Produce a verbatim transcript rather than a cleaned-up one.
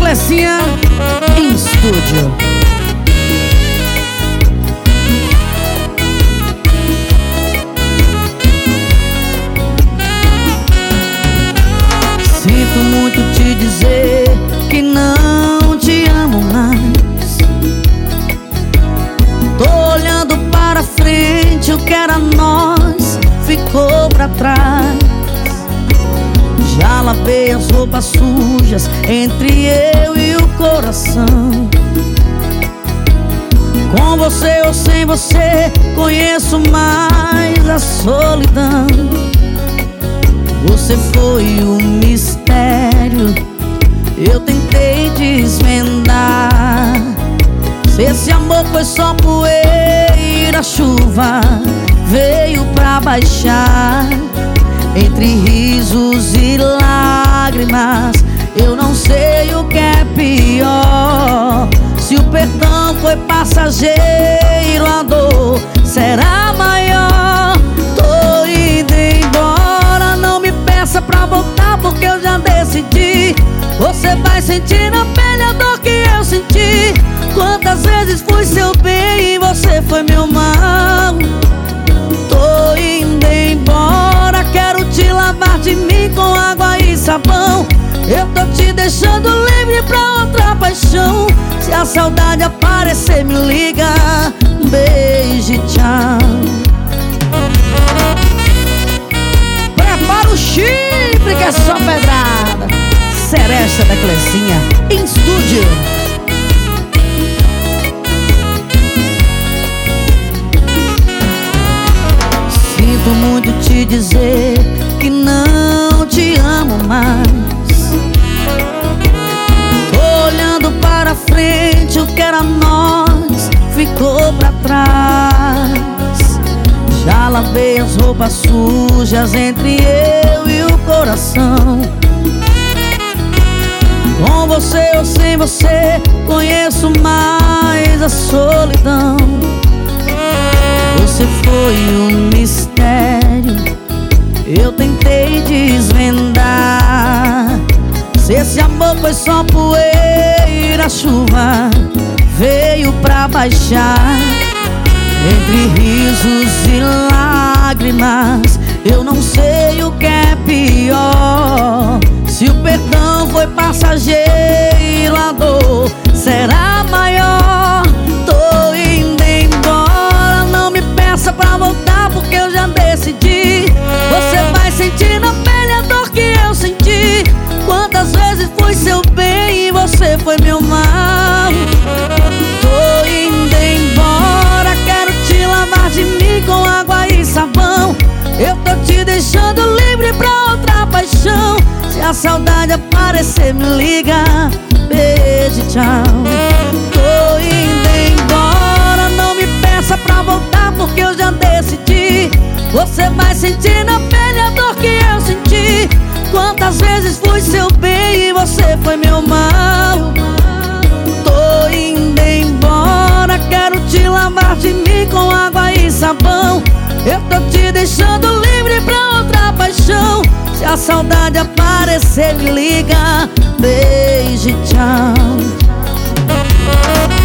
Clecinha em estúdio. Sinto muito te dizer que não te amo mais. Tô olhando para frente, o que era nós ficou pra trás. Já lavei as roupas sujas entre eu e o coração. Com você ou sem você, conheço mais a solidão. Você foi um mistério, eu tentei desvendar. Se esse amor foi só poeira, a chuva veio pra baixar. Entre risos e lágrimas, eu não sei o que é pior. Se o perdão foi passageiro, a dor será maior. Tô indo embora, não me peça pra voltar, porque eu já decidi. Você vai sentir na pele a dor que eu senti. Quantas vezes fui seu bem e você foi meu mal. Tô indo embora, quero te lavar de mim com água e sabão. Eu tô te deixando livre pra outra paixão. Se a saudade aparecer, me liga. Beijo e tchau. Prepara o chifre que é só pedrada. Seresta da Clecinha em estúdio. Sinto muito te dizer que não te amo mais. Tô olhando para frente, o que era nós ficou pra trás. Já lavei as roupas sujas entre eu e o coração. Com você ou sem você, conheço mais a solidão. Você foi um mistério, eu tentei desvendar. Se esse amor foi só poeira, a chuva veio pra baixar. Entre risos e lágrimas, eu não sei o que é pior. Se o perdão foi passageiro, a dor será maior. Tô indo embora, não me peça pra voltar, porque eu já decidi. Você vai sentir na pele a dor que eu senti. Quantas vezes fui seu bem e você foi meu mal. Tô indo embora, quero te lavar de mim com água e sabão. Eu tô te deixando livre pra outra paixão. Se a saudade aparecer, me liga. Beijo e tchau. Tô indo embora, não me peça pra voltar, porque eu já decidi. Você vai sentir na pele a dor que eu senti. Quantas vezes fui seu bem e você foi meu mal. Tô indo embora, quero te lavar de mim com água e sabão. Eu tô te deixando livre pra outra paixão. Se a saudade aparecer, me liga. Beijo e tchau.